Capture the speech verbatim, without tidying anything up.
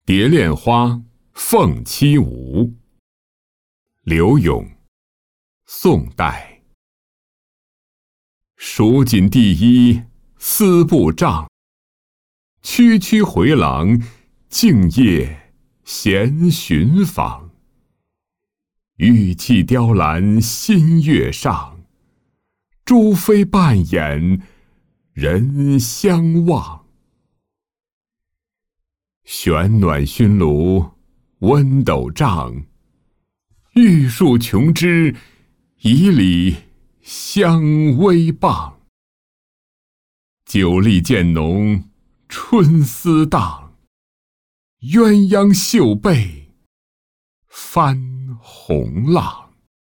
蝶恋花·凤栖梧，柳永，宋代。蜀锦第一丝布帐，区区回廊，静夜闲寻访。玉砌雕栏新月上，珠飞半掩人相望。玄暖熏炉温斗帐，玉树琼枝以里香微傍。酒力渐浓春思荡，鸳鸯绣被翻红浪。